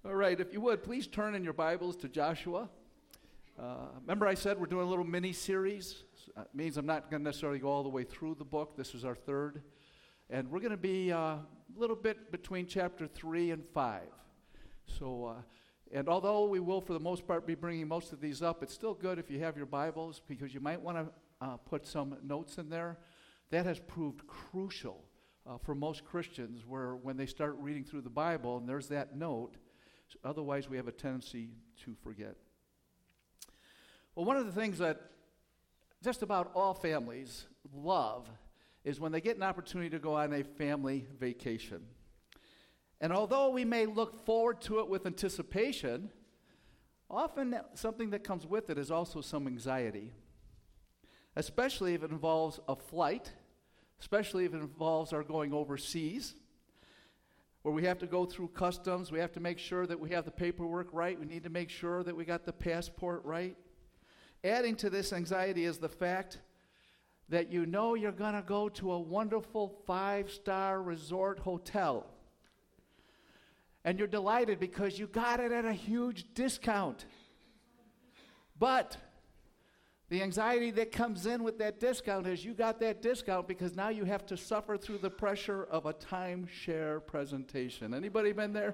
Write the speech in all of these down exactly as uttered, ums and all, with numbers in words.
All right, if you would, please turn in your Bibles to Joshua. Uh, remember I said we're doing a little mini-series? Uh, it means I'm not going to necessarily go all the way through the book. This is our third. And we're going to be uh, a little bit between chapter three and five. So, uh, and although we will for the most part be bringing most of these up, it's still good if you have your Bibles because you might want to uh, put some notes in there. That has proved crucial uh, for most Christians where when they start reading through the Bible and there's that note, so otherwise we have a tendency to forget. Well, one of the things that just about all families love is when they get an opportunity to go on a family vacation. And although we may look forward to it with anticipation, often something that comes with it is also some anxiety, especially if it involves a flight, especially if it involves our going overseas, where we have to go through customs, we have to make sure that we have the paperwork right, we need to make sure that we got the passport right. Adding to this anxiety is the fact that you know you're going to go to a wonderful five-star resort hotel. And you're delighted because you got it at a huge discount. But the anxiety that comes in with that discount is you got that discount because now you have to suffer through the pressure of a timeshare presentation. Anybody been there?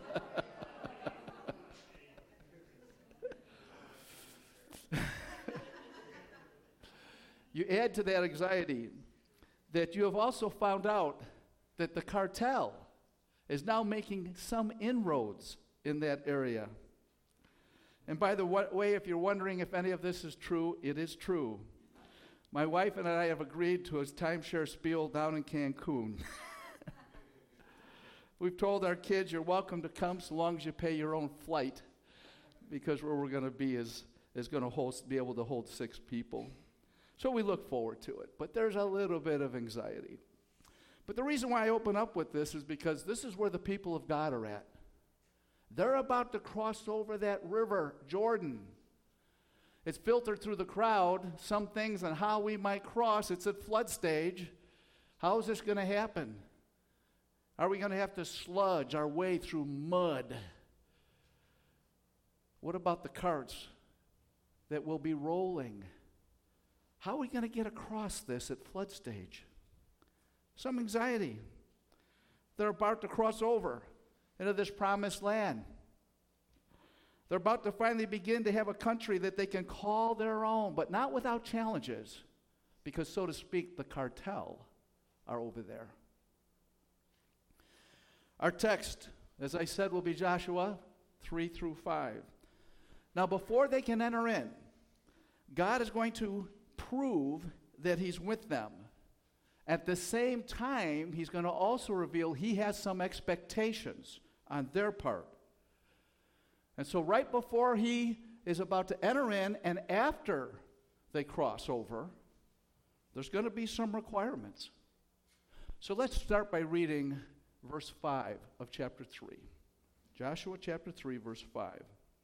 You add to that anxiety that you have also found out that the cartel is now making some inroads in that area. And by the way, if you're wondering if any of this is true, it is true. My wife and I have agreed to a timeshare spiel down in Cancun. We've told our kids, you're welcome to come so long as you pay your own flight, because where we're going to be is, is going to host, be able to hold six people. So we look forward to it, but there's a little bit of anxiety. But the reason why I open up with this is because this is where the people of God are at. They're about to cross over that river, Jordan. It's filtered through the crowd, some things on how we might cross. It's at flood stage. How is this going to happen? Are we going to have to sludge our way through mud? What about the carts that will be rolling? How are we going to get across this at flood stage? Some anxiety. They're about to cross over into this promised land. They're about to finally begin to have a country that they can call their own, but not without challenges, because, so to speak, the cartel are over there. Our text, as I said, will be Joshua three through five. Now, before they can enter in, God is going to prove that he's with them. At the same time, he's going to also reveal he has some expectations on their part. And so right before he is about to enter in and after they cross over, there's going to be some requirements. So let's start by reading verse five of chapter three. Joshua chapter three, verse five.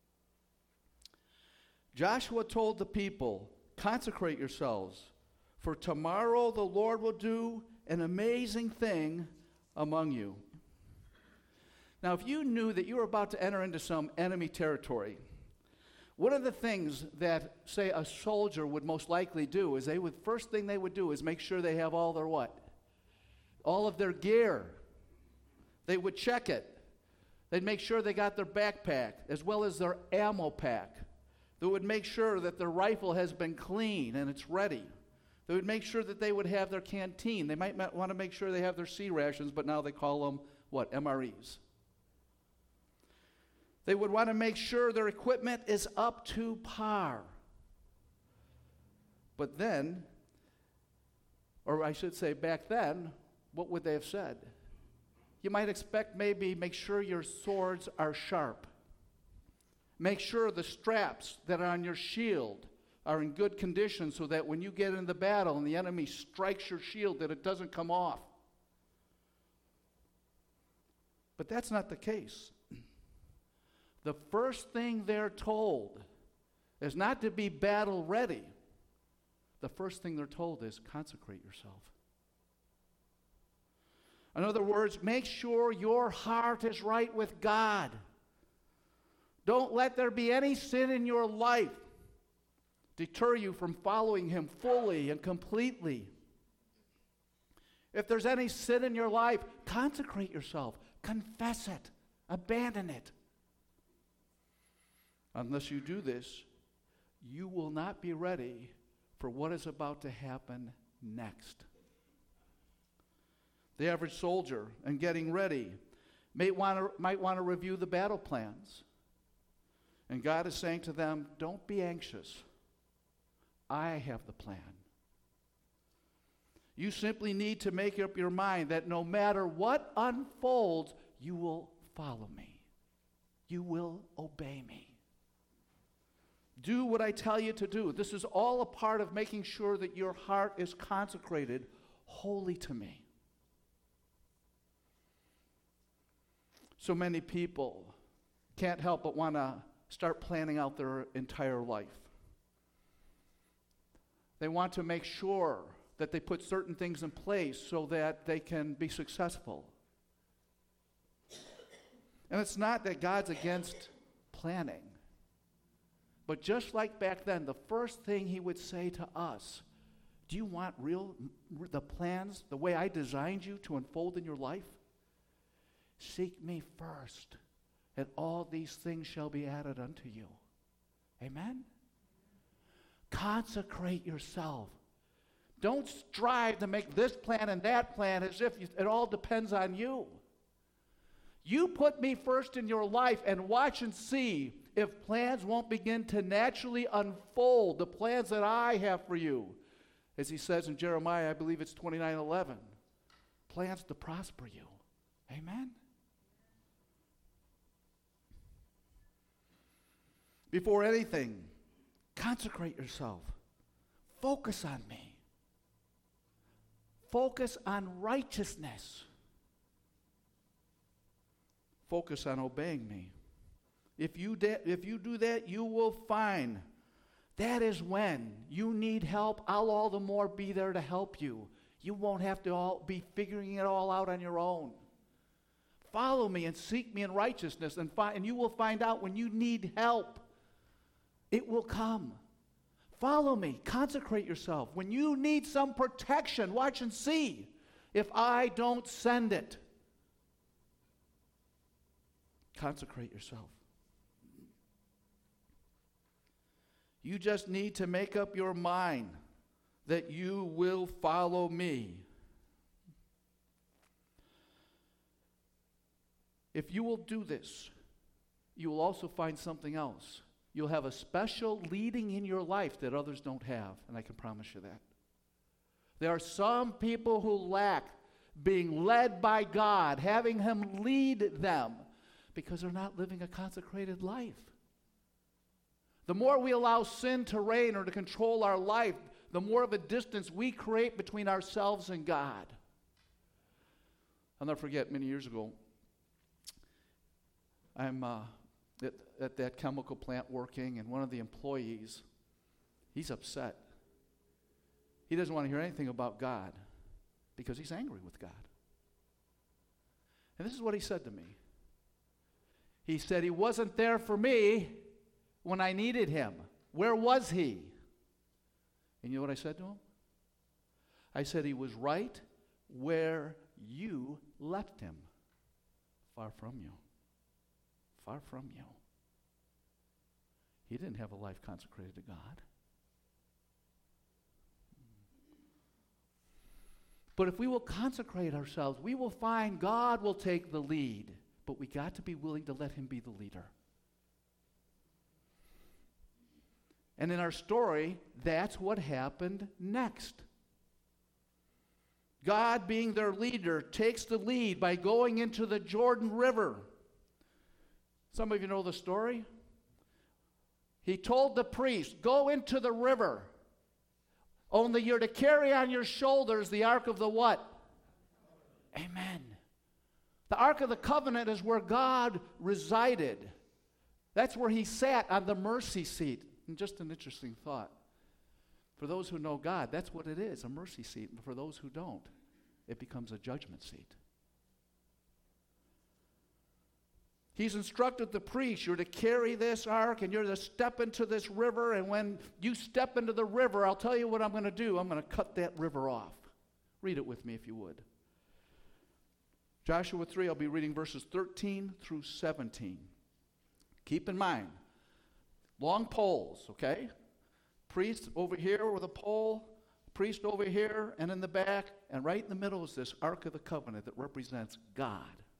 Joshua told the people, "Consecrate yourselves, for tomorrow the Lord will do an amazing thing among you." Now, if you knew that you were about to enter into some enemy territory, one of the things that, say, a soldier would most likely do is they would, first thing they would do is make sure they have all their what? All of their gear. They would check it. They'd make sure they got their backpack as well as their ammo pack. They would make sure that their rifle has been clean and it's ready. They would make sure that they would have their canteen. They might want to make sure they have their C rations, but now they call them, what, M R Es. They would want to make sure their equipment is up to par. But then, or I should say back then, what would they have said? You might expect maybe make sure your swords are sharp. Make sure the straps that are on your shield are in good condition so that when you get into battle and the enemy strikes your shield that it doesn't come off. But that's not the case. The first thing they're told is not to be battle ready. The first thing they're told is consecrate yourself. In other words, make sure your heart is right with God. Don't let there be any sin in your life deter you from following him fully and completely. If there's any sin in your life, consecrate yourself. Confess it. Abandon it. Unless you do this, you will not be ready for what is about to happen next. The average soldier, in getting ready, may want to, might want to review the battle plans. And God is saying to them, don't be anxious. I have the plan. You simply need to make up your mind that no matter what unfolds, you will follow me. You will obey me. Do what I tell you to do. This is all a part of making sure that your heart is consecrated wholly to me. So many people can't help but want to start planning out their entire life. They want to make sure that they put certain things in place so that they can be successful. And it's not that God's against planning. But just like back then, the first thing he would say to us, do you want real, the plans, the way I designed you to unfold in your life? Seek me first, and all these things shall be added unto you. Amen? Consecrate yourself. Don't strive to make this plan and that plan as if you, it all depends on you. You put me first in your life and watch and see if plans won't begin to naturally unfold, the plans that I have for you. As he says in Jeremiah, I believe it's twenty-nine eleven, plans to prosper you. Amen? Before anything, consecrate yourself. Focus on me. Focus on righteousness. Focus on obeying me. If you, de- if you do that, you will find that is when you need help, I'll all the more be there to help you. You won't have to all be figuring it all out on your own. Follow me and seek me in righteousness, and, fi- and you will find out when you need help, it will come. Follow me. Consecrate yourself. When you need some protection, watch and see if I don't send it. Consecrate yourself. You just need to make up your mind that you will follow me. If you will do this, you will also find something else. You'll have a special leading in your life that others don't have, and I can promise you that. There are some people who lack being led by God, having him lead them, because they're not living a consecrated life. The more we allow sin to reign or to control our life, the more of a distance we create between ourselves and God. I'll never forget, many years ago, I'm uh, at, at that chemical plant working, and one of the employees, he's upset. He doesn't want to hear anything about God because he's angry with God. And this is what he said to me. He said, he wasn't there for me when I needed him. Where was he? And you know what I said to him? I said, he was right where you left him. Far from you. Far from you. He didn't have a life consecrated to God. But if we will consecrate ourselves, we will find God will take the lead. But we got to be willing to let him be the leader. And in our story, that's what happened next. God, being their leader, takes the lead by going into the Jordan River. Some of you know the story. He told the priest, go into the river. Only you're to carry on your shoulders the Ark of the what? Amen. The Ark of the Covenant is where God resided. That's where he sat on the mercy seat. And just an interesting thought. For those who know God, that's what it is, a mercy seat. And for those who don't, it becomes a judgment seat. He's instructed the priests, you're to carry this ark and you're to step into this river, and when you step into the river, I'll tell you what I'm going to do. I'm going to cut that river off. Read it with me if you would. Joshua three, I'll be reading verses thirteen through seventeen. Keep in mind, long poles, okay? Priest over here with a pole, priest over here, and in the back, and right in the middle is this Ark of the Covenant that represents God.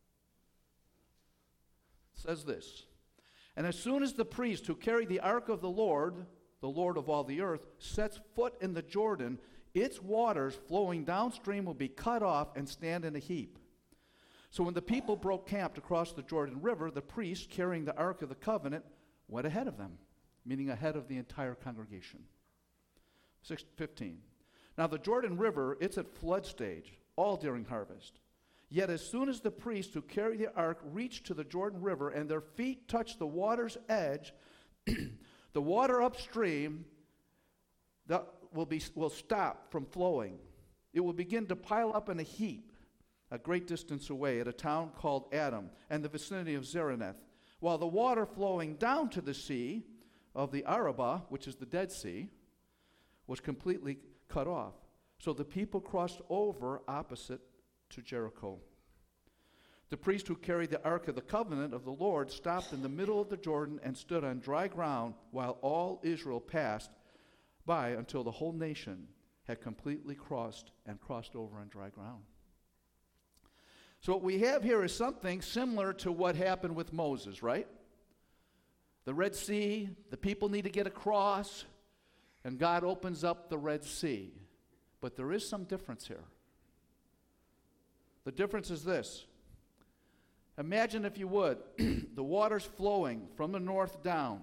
It says this, and as soon as the priest who carried the Ark of the Lord, the Lord of all the earth, sets foot in the Jordan, its waters flowing downstream will be cut off and stand in a heap. So when the people broke camp to cross the Jordan River, the priest carrying the Ark of the Covenant went ahead of them, meaning ahead of the entire congregation. six fifteen. Now the Jordan River, it's at flood stage, all during harvest. Yet as soon as the priests who carry the ark reach to the Jordan River and their feet touch the water's edge, the water upstream that will be will stop from flowing. It will begin to pile up in a heap a great distance away at a town called Adam and the vicinity of Zareneth, while the water flowing down to the sea of the Arabah, which is the Dead Sea, was completely cut off. So the people crossed over opposite to Jericho. The priest who carried the Ark of the Covenant of the Lord stopped in the middle of the Jordan and stood on dry ground while all Israel passed by until the whole nation had completely crossed and crossed over on dry ground. So what we have here is something similar to what happened with Moses, right? The Red Sea, the people need to get across, and God opens up the Red Sea. But there is some difference here. The difference is this. Imagine, if you would, the water's flowing from the north down.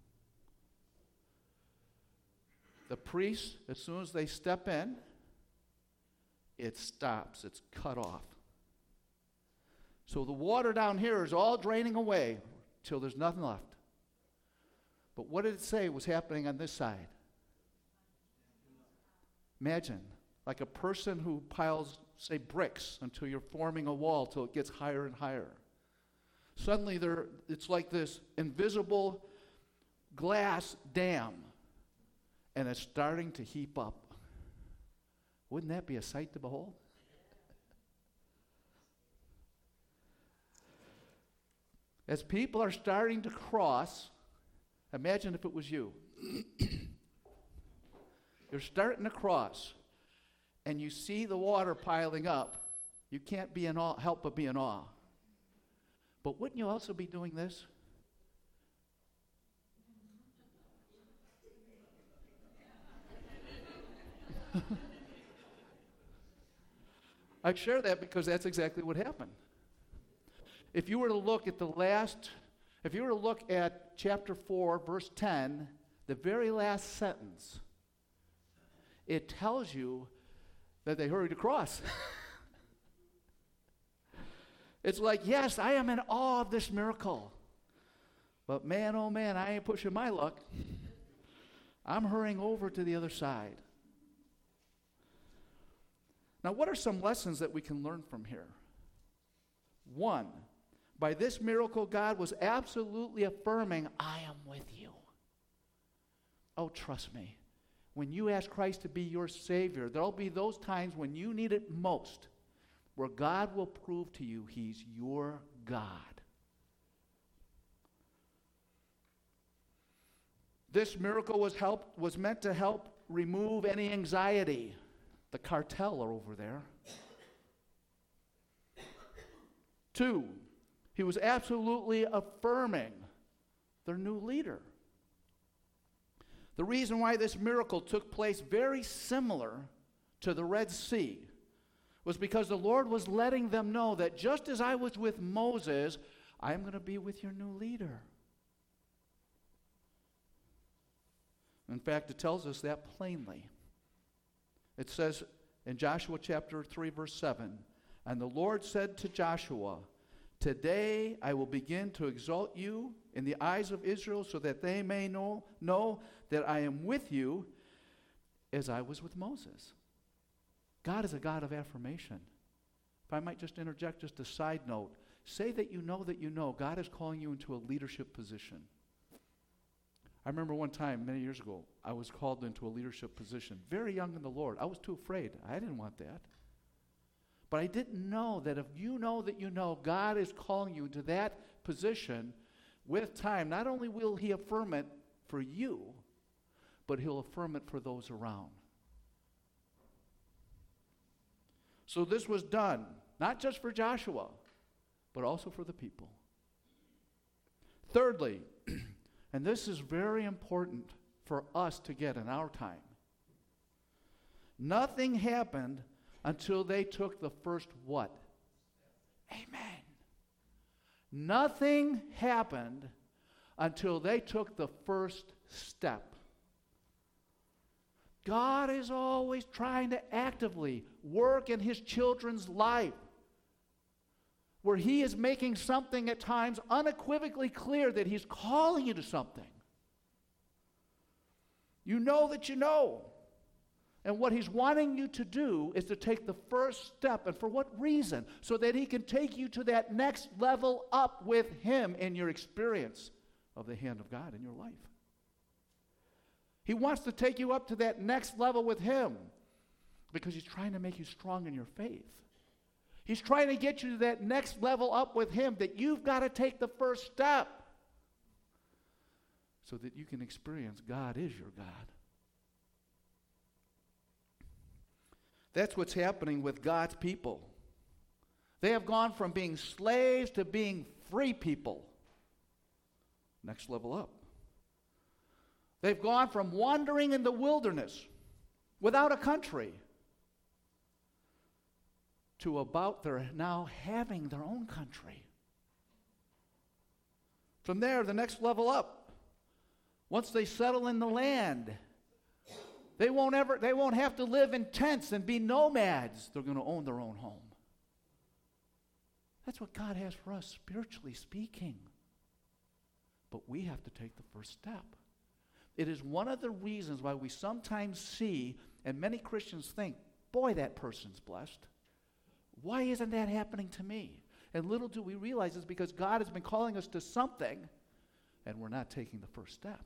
The priests, as soon as they step in, it stops. It's cut off. So the water down here is all draining away till there's nothing left. But what did it say was happening on this side? Imagine, like a person who piles, say, bricks until you're forming a wall till it gets higher and higher. Suddenly there, it's like this invisible glass dam, and it's starting to heap up. Wouldn't that be a sight to behold? As people are starting to cross, imagine if it was you. You're starting to cross, and you see the water piling up. You can't be in awe, help but be in awe. But wouldn't you also be doing this? I share that because that's exactly what happened. If you were to look at the last, if you were to look at chapter four, verse ten, the very last sentence, it tells you that they hurried across. It's like, yes, I am in awe of this miracle. But man, oh man, I ain't pushing my luck. I'm hurrying over to the other side. Now, what are some lessons that we can learn from here? One, by this miracle, God was absolutely affirming, I am with you. Oh, trust me. When you ask Christ to be your Savior, there'll be those times when you need it most, where God will prove to you He's your God. This miracle was help, was meant to help remove any anxiety. The cartel are over there. Two, he was absolutely affirming their new leader. The reason why this miracle took place very similar to the Red Sea was because the Lord was letting them know that just as I was with Moses, I'm going to be with your new leader. In fact, it tells us that plainly. It says in Joshua chapter three, verse seven, and the Lord said to Joshua, today I will begin to exalt you in the eyes of Israel so that they may know, know that I am with you as I was with Moses. God is a God of affirmation. If I might just interject just a side note, Say that you know that you know God is calling you into a leadership position. I remember one time, many years ago, I was called into a leadership position. Very young in the Lord. I was too afraid. I didn't want that. But I didn't know that if you know that you know God is calling you into that position, with time, not only will he affirm it for you, but he'll affirm it for those around. So this was done, not just for Joshua, but also for the people. Thirdly, and this is very important for us to get in our time, nothing happened until they took the first what? Amen. Nothing happened until they took the first step. God is always trying to actively work in his children's life, where he is making something at times unequivocally clear that he's calling you to something. You know that you know. And what he's wanting you to do is to take the first step. And for what reason? So that he can take you to that next level up with him in your experience of the hand of God in your life. He wants to take you up to that next level with him because he's trying to make you strong in your faith. He's trying to get you to that next level up with him, that you've got to take the first step so that you can experience God is your God. That's what's happening with God's people. They have gone from being slaves to being free people. Next level up. They've gone from wandering in the wilderness without a country to about their now having their own country. From there, the next level up. Once they settle in the land, they won't ever they won't have to live in tents and be nomads. They're going to own their own home. That's what God has for us, spiritually speaking. But we have to take the first step. It is one of the reasons why we sometimes see, and many Christians think, boy, that person's blessed. Why isn't that happening to me? And little do we realize it's because God has been calling us to something, and we're not taking the first step.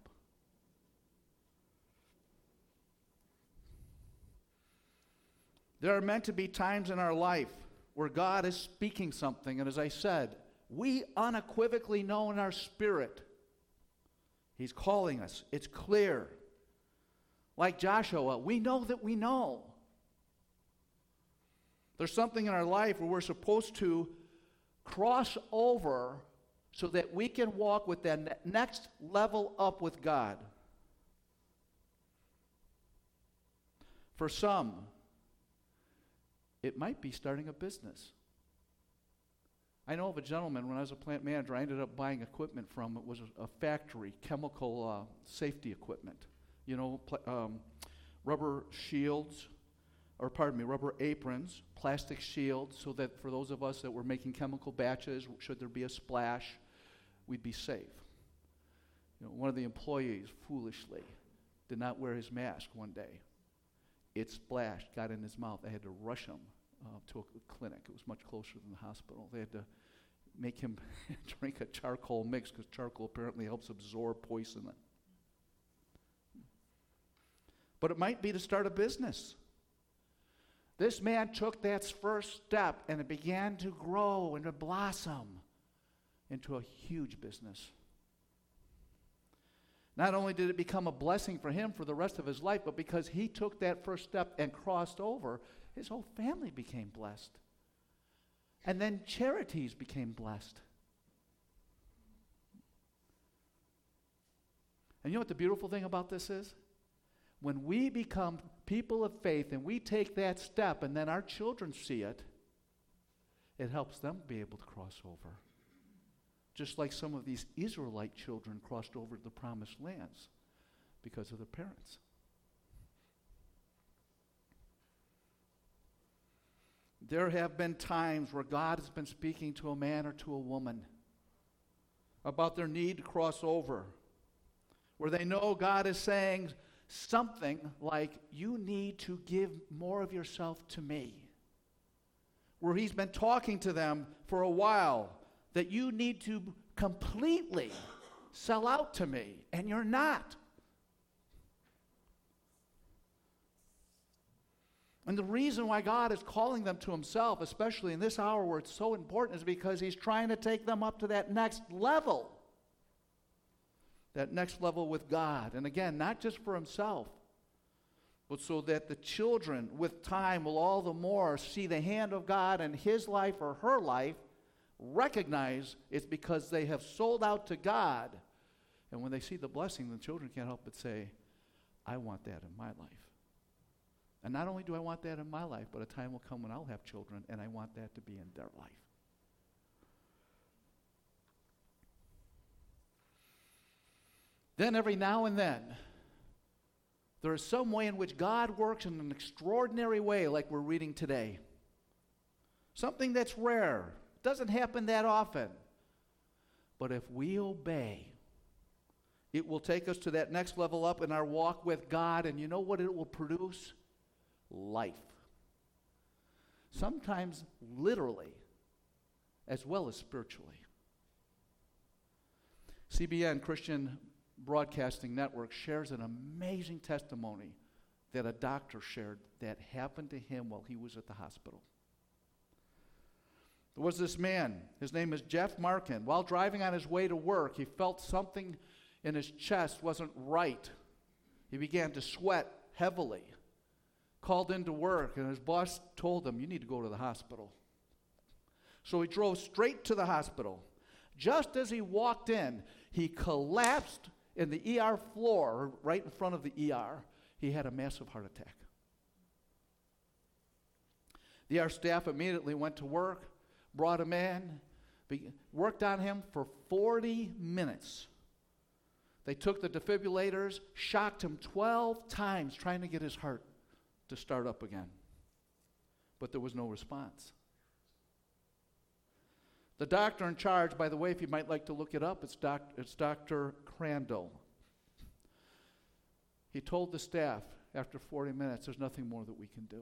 There are meant to be times in our life where God is speaking something, and as I said, we unequivocally know in our spirit he's calling us. It's clear. Like Joshua, we know that we know. There's something in our life where we're supposed to cross over so that we can walk with that next level up with God. For some, it might be starting a business. I know of a gentleman, when I was a plant manager, I ended up buying equipment from, it was a, a factory, chemical uh, safety equipment. You know, pl- um, rubber shields, or pardon me, rubber aprons, plastic shields, so that for those of us that were making chemical batches, should there be a splash, we'd be safe. You know, one of the employees, foolishly, did not wear his mask one day. It splashed, got in his mouth. They had to rush him uh, to a clinic. It was much closer than the hospital. They had to make him drink a charcoal mix because charcoal apparently helps absorb poison. But it might be to start a business. This man took that first step and it began to grow and to blossom into a huge business. Not only did it become a blessing for him for the rest of his life, but because he took that first step and crossed over, his whole family became blessed. And then charities became blessed. And you know what the beautiful thing about this is? When we become people of faith and we take that step and then our children see it, it helps them be able to cross over. Just like some of these Israelite children crossed over to the promised lands because of their parents. There have been times where God has been speaking to a man or to a woman about their need to cross over, where they know God is saying something like, you need to give more of yourself to me. Where he's been talking to them for a while that you need to completely sell out to me, and you're not. And the reason why God is calling them to himself, especially in this hour where it's so important, is because he's trying to take them up to that next level. That next level with God. And again, not just for himself, but so that the children with time will all the more see the hand of God in his life or her life, recognize it's because they have sold out to God. And when they see the blessing, the children can't help but say, I want that in my life. And not only do I want that in my life, but a time will come when I'll have children, and I want that to be in their life. Then every now and then, there is some way in which God works in an extraordinary way, like we're reading today. Something that's rare. Doesn't happen that often. But if we obey, it will take us to that next level up in our walk with God, and you know what it will produce? Life. Sometimes literally, as well as spiritually. C B N, Christian Broadcasting Network, shares an amazing testimony that a doctor shared that happened to him while he was at the hospital. There was this man, his name is Jeff Markin. While driving on his way to work, he felt something in his chest wasn't right. He began to sweat heavily. Called into work, and his boss told him, you need to go to the hospital. So he drove straight to the hospital. Just as he walked in, he collapsed in the E R floor right in front of the E R. He had a massive heart attack. The E R staff immediately went to work, brought him in, be, worked on him for forty minutes. They took the defibrillators, shocked him twelve times trying to get his heart to start up again. But there was no response. The doctor in charge, by the way, if you might like to look it up, it's, doc, it's Doctor Crandall. He told the staff after forty minutes, there's nothing more that we can do.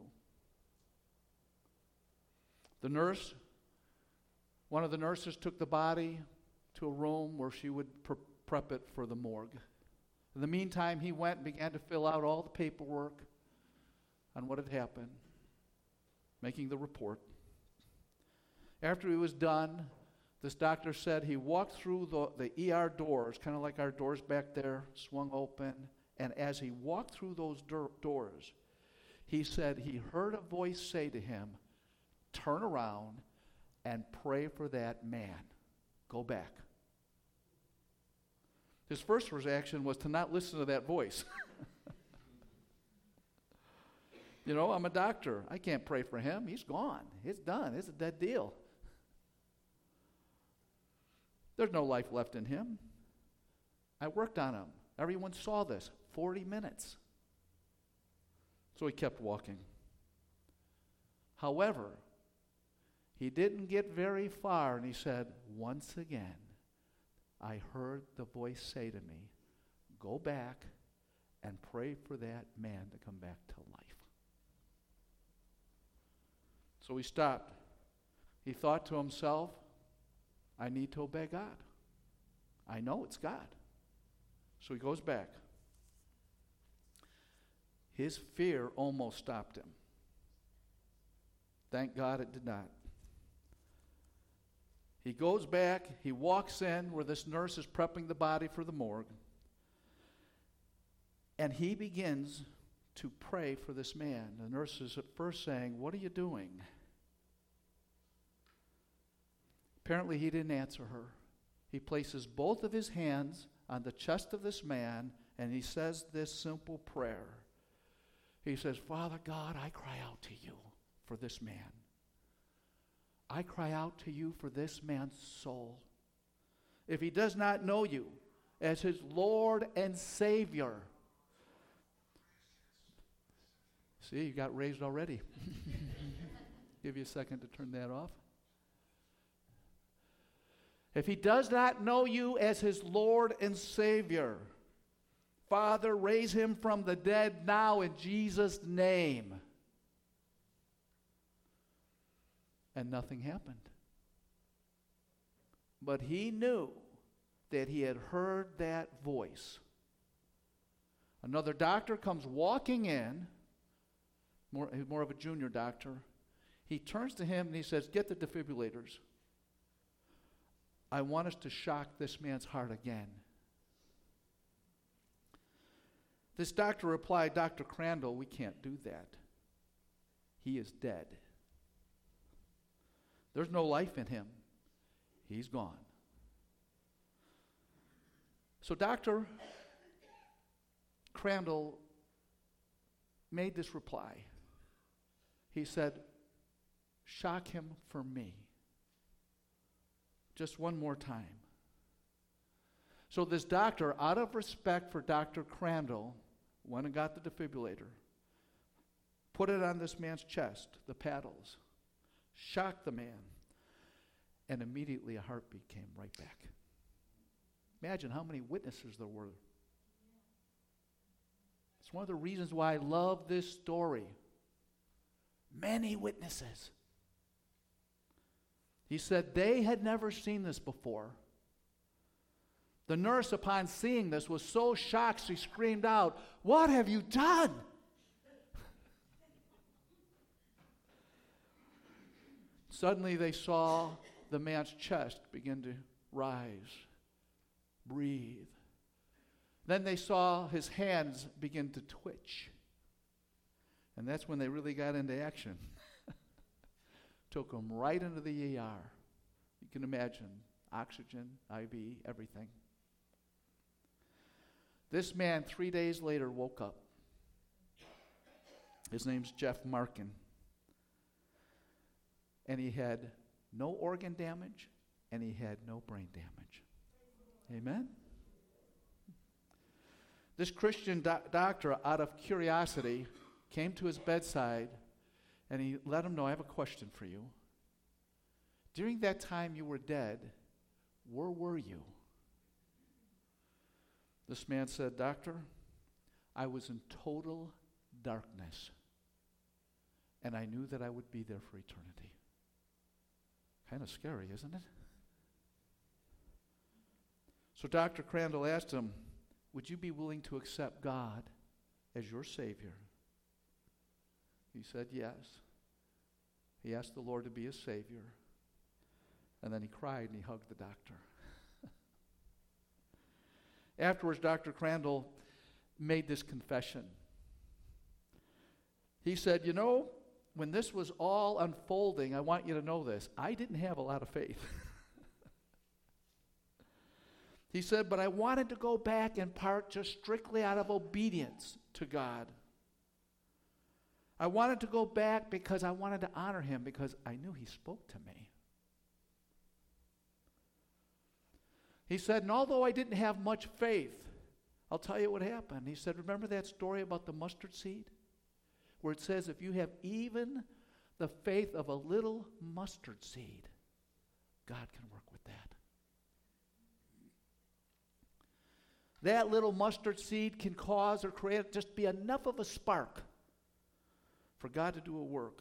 The nurse, one of the nurses took the body to a room where she would pre- prep it for the morgue. In the meantime, he went and began to fill out all the paperwork on what had happened, making the report. After he was done, this doctor said he walked through the, the E R doors, kind of like our doors back there, swung open, and as he walked through those do- doors, he said he heard a voice say to him, turn around and pray for that man. Go back. His first reaction was to not listen to that voice. You know, I'm a doctor. I can't pray for him. He's gone. It's done. It's a dead deal. There's no life left in him. I worked on him. Everyone saw this. forty minutes. So he kept walking. However, he didn't get very far, and he said, once again, I heard the voice say to me, go back and pray for that man to come back to life. So he stopped. He thought to himself, I need to obey God. I know it's God. So he goes back. His fear almost stopped him. Thank God it did not. He goes back. He walks in where this nurse is prepping the body for the morgue. And he begins to pray for this man. The nurse is at first saying, what are you doing? Apparently he didn't answer her. He places both of his hands on the chest of this man, and he says this simple prayer. He says, Father God, I cry out to you for this man. I cry out to you for this man's soul. If he does not know you as his Lord and Savior. See, you got raised already. Give you a second to turn that off. If he does not know you as his Lord and Savior, Father, raise him from the dead now in Jesus' name. And nothing happened. but he knew that he had heard that voice. Another doctor comes walking in, more, more of a junior doctor. He turns to him and he says, "Get the defibrillators. I want us to shock this man's heart again." This doctor replied, "Doctor Crandall, we can't do that. He is dead. There's no life in him. He's gone." So Doctor Crandall made this reply. He said, "Shock him for me. Just one more time." So this doctor, out of respect for Doctor Crandall, went and got the defibrillator, put it on this man's chest, the paddles, shocked the man, and immediately a heartbeat came right back. Imagine how many witnesses there were. It's one of the reasons why I love this story. Many witnesses. He said they had never seen this before. The nurse, upon seeing this, was so shocked she screamed out, "What have you done?" Suddenly they saw the man's chest begin to rise, breathe. Then they saw his hands begin to twitch. And that's when they really got into action. Took him right into the E R. You can imagine, oxygen, I V, everything. This man, three days later, woke up. His name's Jeff Markin. And he had no organ damage, and he had no brain damage. Amen? This Christian do- doctor, out of curiosity, came to his bedside, and he let him know, "I have a question for you. During that time you were dead, where were you?" This man said, "Doctor, I was in total darkness, and I knew that I would be there for eternity." Kind of scary, isn't it? So Doctor Crandall asked him, "Would you be willing to accept God as your Savior?" He said yes. He asked the Lord to be his Savior. And then he cried and he hugged the doctor. Afterwards, Doctor Crandall made this confession. He said, "You know, when this was all unfolding, I want you to know this, I didn't have a lot of faith." He said, "But I wanted to go back in part just strictly out of obedience to God. I wanted to go back because I wanted to honor him, because I knew he spoke to me." He said, "And although I didn't have much faith, I'll tell you what happened." He said, "Remember that story about the mustard seed? Where it says if you have even the faith of a little mustard seed, God can work with that. That little mustard seed can cause or create, just be enough of a spark for God to do a work.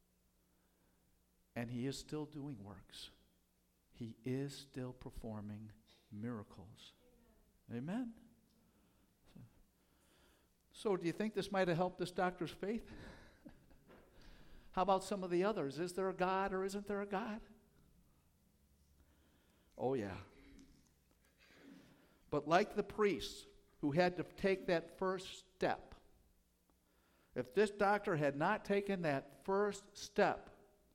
And he is still doing works. He is still performing miracles." Amen? So, so do you think this might have helped this doctor's faith? How about some of the others? Is there a God or isn't there a God? Oh, yeah. But like the priests who had to take that first step, if this doctor had not taken that first step,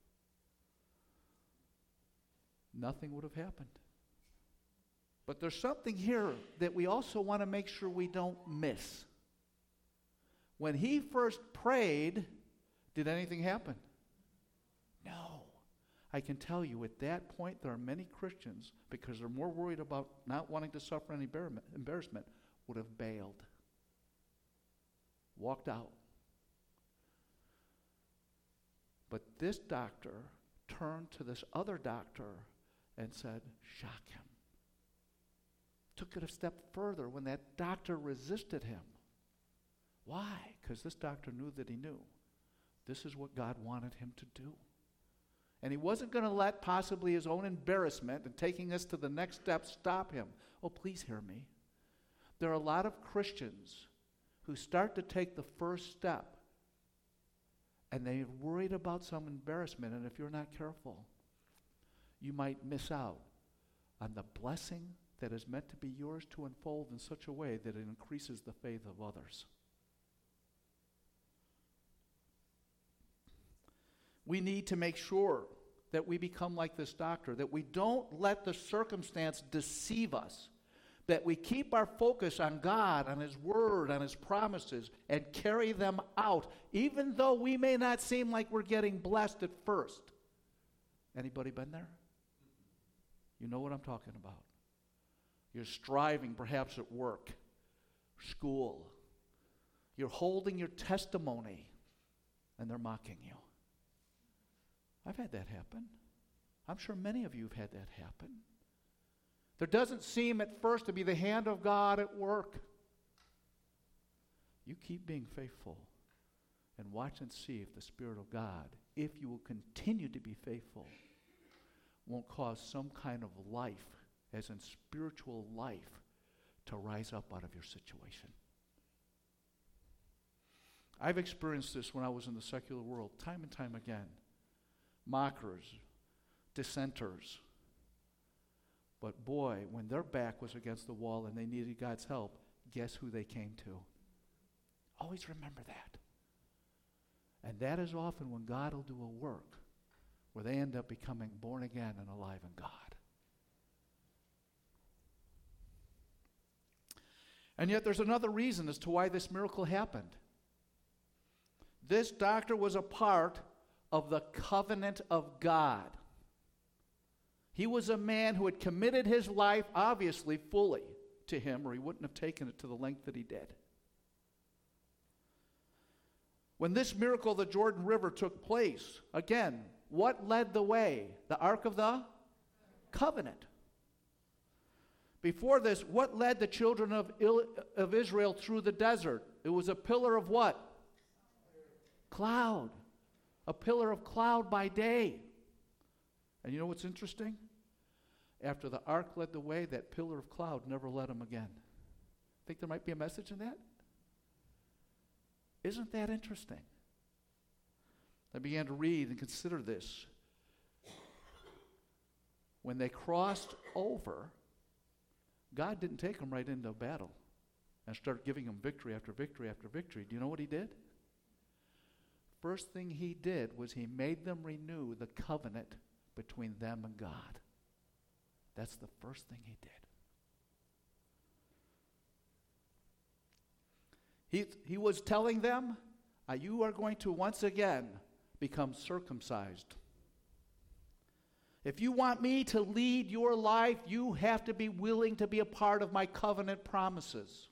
nothing would have happened. But there's something here that we also want to make sure we don't miss. When he first prayed, did anything happen? No. I can tell you at that point there are many Christians, because they're more worried about not wanting to suffer any embarrassment, would have bailed. Walked out. But this doctor turned to this other doctor and said, "Shock him." Took it a step further when that doctor resisted him. Why? Because this doctor knew that he knew this is what God wanted him to do. And he wasn't going to let possibly his own embarrassment and taking us to the next step stop him. Oh, please hear me. There are a lot of Christians who start to take the first step, and they're worried about some embarrassment, and if you're not careful, you might miss out on the blessing that is meant to be yours to unfold in such a way that it increases the faith of others. We need to make sure that we become like this doctor, that we don't let the circumstance deceive us, that we keep our focus on God, on His Word, on His promises, and carry them out, even though we may not seem like we're getting blessed at first. Anybody been there? You know what I'm talking about. You're striving perhaps at work, school. You're holding your testimony, and they're mocking you. I've had that happen. I'm sure many of you have had that happen. There doesn't seem at first to be the hand of God at work. You keep being faithful and watch and see if the Spirit of God, if you will continue to be faithful, won't cause some kind of life, as in spiritual life, to rise up out of your situation. I've experienced this when I was in the secular world, time and time again. Mockers, dissenters. But boy, when their back was against the wall and they needed God's help, guess who they came to? Always remember that. And that is often when God will do a work where they end up becoming born again and alive in God. And yet there's another reason as to why this miracle happened. This doctor was a part of the covenant of God. He was a man who had committed his life, obviously, fully to Him, or he wouldn't have taken it to the length that he did. When this miracle of the Jordan River took place, again, what led the way? The Ark of the Covenant. Before this, what led the children of, Il- of Israel through the desert? It was a pillar of what? Cloud. A pillar of cloud by day. And you know what's interesting? After the ark led the way, that pillar of cloud never led them again. Think there might be a message in that? Isn't that interesting? I began to read and consider this. When they crossed over, God didn't take them right into battle and start giving them victory after victory after victory. Do you know what He did? First thing He did was He made them renew the covenant between them and God. That's the first thing He did. He, he was telling them, uh, you are going to once again become circumcised. If you want me to lead your life, you have to be willing to be a part of my covenant promises.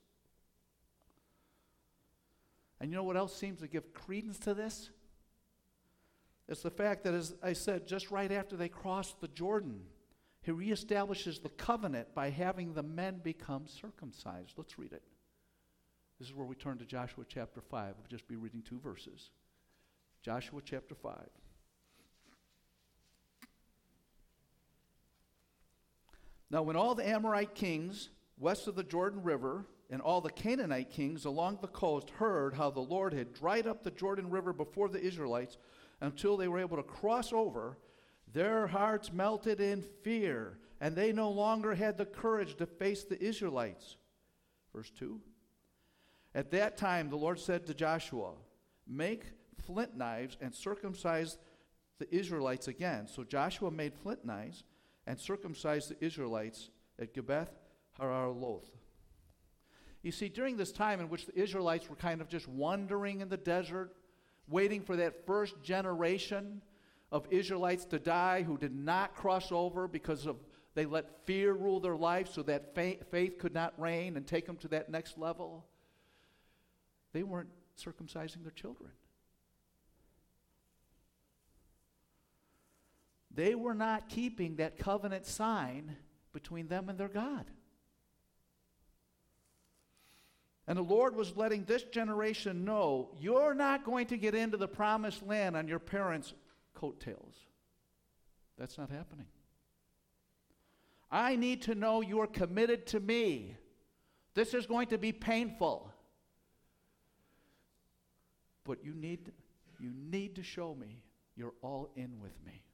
And you know what else seems to give credence to this? It's the fact that, as I said, just right after they crossed the Jordan, He reestablishes the covenant by having the men become circumcised. Let's read it. This is where we turn to Joshua chapter five. We'll just be reading two verses. Joshua chapter five. Now, when all the Amorite kings west of the Jordan River and all the Canaanite kings along the coast heard how the Lord had dried up the Jordan River before the Israelites until they were able to cross over, their hearts melted in fear, and they no longer had the courage to face the Israelites. Verse two. At that time the Lord said to Joshua, make flint knives and circumcise the Israelites again. So Joshua made flint knives and circumcised the Israelites at Gibeath Haraloth. You see, during this time in which the Israelites were kind of just wandering in the desert, waiting for that first generation of Israelites to die who did not cross over because of they let fear rule their life so that faith, faith could not reign and take them to that next level, they weren't circumcising their children. They were not keeping that covenant sign between them and their God. And the Lord was letting this generation know, you're not going to get into the promised land on your parents' coattails. That's not happening. I need to know you're committed to me. This is going to be painful. But you need, you need to show me you're all in with me.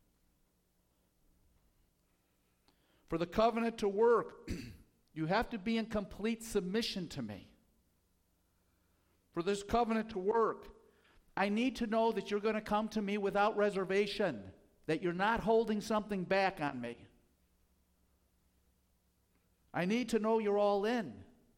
For the covenant to work, you have to be in complete submission to me. For this covenant to work, I need to know that you're going to come to me without reservation, that you're not holding something back on me. I need to know you're all in.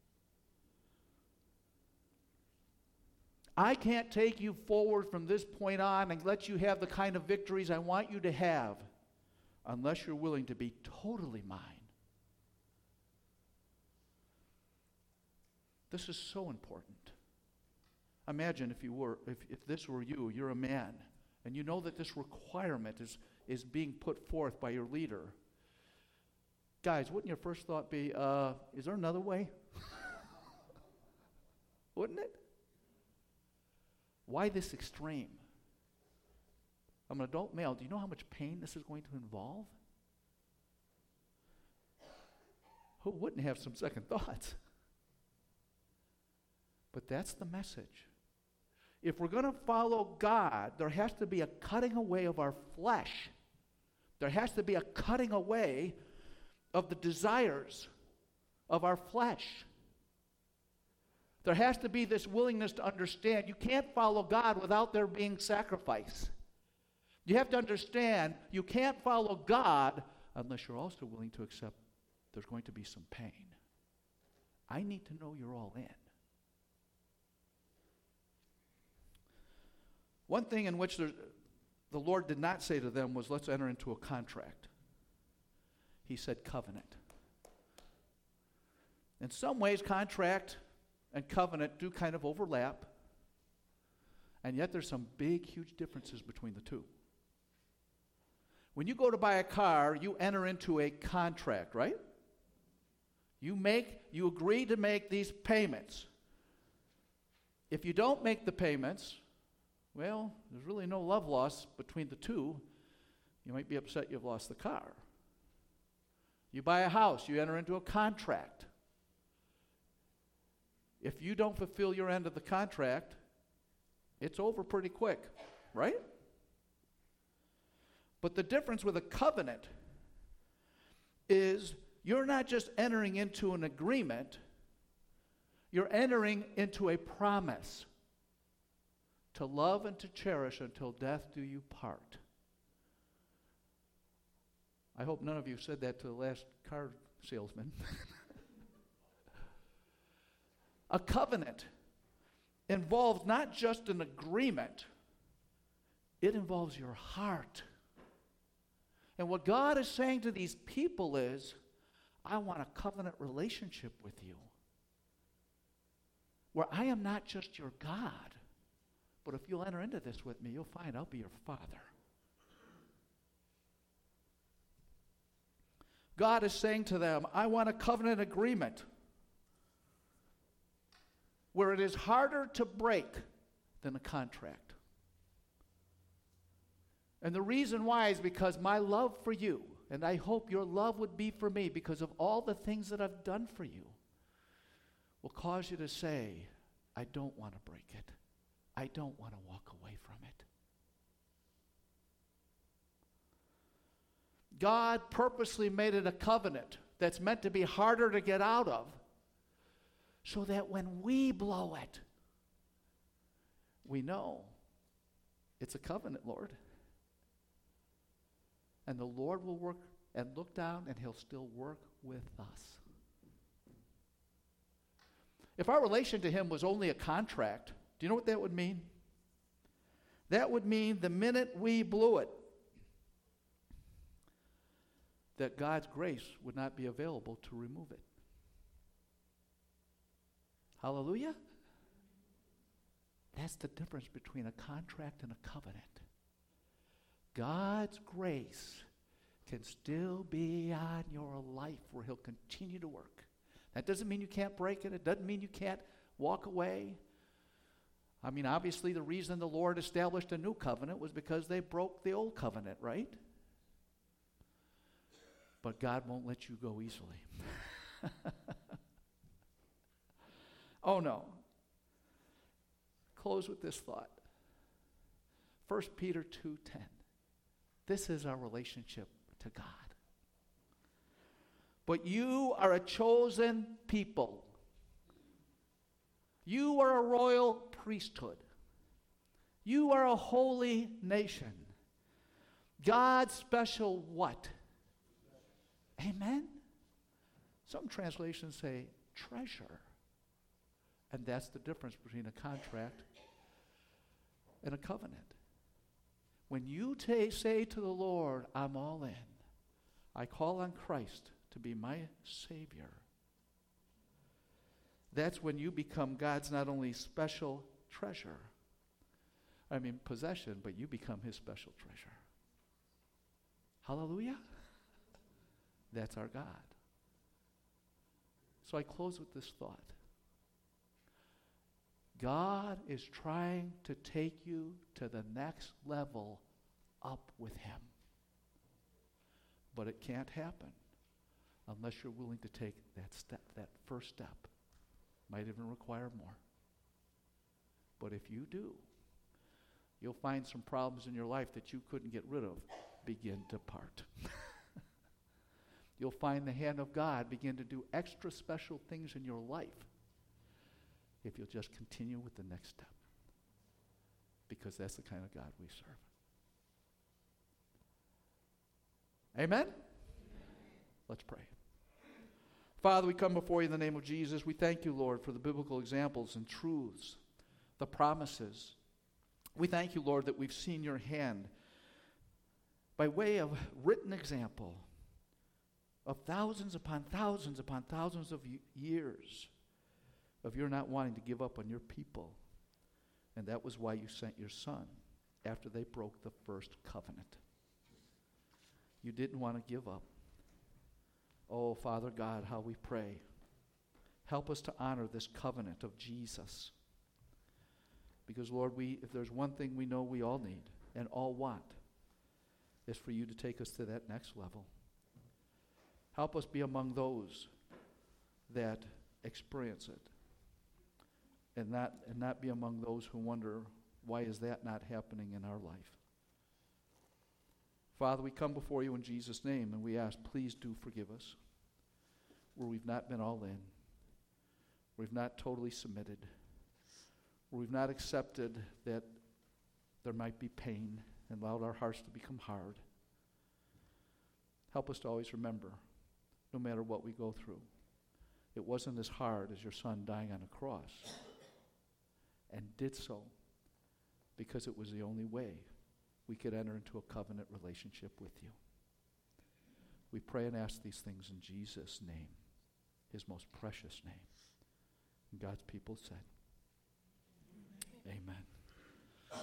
I can't take you forward from this point on and let you have the kind of victories I want you to have unless you're willing to be totally mine. This is so important. Imagine if you were, if, if this were you, you're a man, and you know that this requirement is, is being put forth by your leader. Guys, wouldn't your first thought be, uh, is there another way? Wouldn't it? Why this extreme? I'm an adult male. Do you know how much pain this is going to involve? Who wouldn't have some second thoughts? But that's the message. If we're going to follow God, there has to be a cutting away of our flesh. There has to be a cutting away of the desires of our flesh. There has to be this willingness to understand you can't follow God without there being sacrifice. You have to understand you can't follow God unless you're also willing to accept there's going to be some pain. I need to know you're all in. One thing in which the Lord did not say to them was, let's enter into a contract. He said covenant. In some ways, contract and covenant do kind of overlap, and yet there's some big, huge differences between the two. When you go to buy a car, you enter into a contract, right? You make, you agree to make these payments. If you don't make the payments, well, there's really no love lost between the two. You might be upset you've lost the car. You buy a house, you enter into a contract. If you don't fulfill your end of the contract, it's over pretty quick, right? But the difference with a covenant is you're not just entering into an agreement, you're entering into a promise to love and to cherish until death do you part. I hope none of you said that to the last car salesman. A covenant involves not just an agreement, it involves your heart. And what God is saying to these people is, I want a covenant relationship with you, where I am not just your God, but if you'll enter into this with me, you'll find I'll be your Father. God is saying to them, I want a covenant agreement where it is harder to break than a contract. And the reason why is because my love for you, and I hope your love would be for me because of all the things that I've done for you, will cause you to say, I don't want to break it. I don't want to walk away from it. God purposely made it a covenant that's meant to be harder to get out of, so that when we blow it, we know it's a covenant, Lord. And the Lord will work and look down, and he'll still work with us. If our relation to him was only a contract, do you know what that would mean? That would mean the minute we blew it, that God's grace would not be available to remove it. Hallelujah? That's the difference between a contract and a covenant. God's grace can still be on your life where he'll continue to work. That doesn't mean you can't break it. It doesn't mean you can't walk away. I mean, obviously the reason the Lord established a new covenant was because they broke the old covenant, right? But God won't let you go easily. Oh no. Close with this thought. First Peter two ten. This is our relationship to God. But you are a chosen people. You are a royal priesthood. You are a holy nation. God's special what? Amen? Some translations say treasure. And that's the difference between a contract and a covenant. When you ta- say to the Lord, I'm all in. I call on Christ to be my Savior. That's when you become God's not only special treasure, I mean possession, but you become his special treasure. Hallelujah. That's our God. So I close with this thought. God is trying to take you to the next level up with him. But it can't happen unless you're willing to take that step, that first step. Might even require more. But if you do, you'll find some problems in your life that you couldn't get rid of begin to part. You'll find the hand of God begin to do extra special things in your life if you'll just continue with the next step. Because that's the kind of God we serve. Amen? Amen? Let's pray. Father, we come before you in the name of Jesus. We thank you, Lord, for the biblical examples and truths, the promises. We thank you, Lord, that we've seen your hand by way of written example of thousands upon thousands upon thousands of years of your not wanting to give up on your people. And that was why you sent your son after they broke the first covenant. You didn't want to give up. Oh, Father God, how we pray. Help us to honor this covenant of Jesus. Because, Lord, we if there's one thing we know we all need and all want, is for you to take us to that next level. Help us be among those that experience it. And not, and not be among those who wonder, why is that not happening in our life? Father, we come before you in Jesus' name, and we ask, please do forgive us where we've not been all in, where we've not totally submitted, where we've not accepted that there might be pain and allowed our hearts to become hard. Help us to always remember, no matter what we go through, it wasn't as hard as your son dying on a cross, and did so because it was the only way we could enter into a covenant relationship with you. We pray and ask these things in Jesus' name, his most precious name. And God's people said, amen. Amen.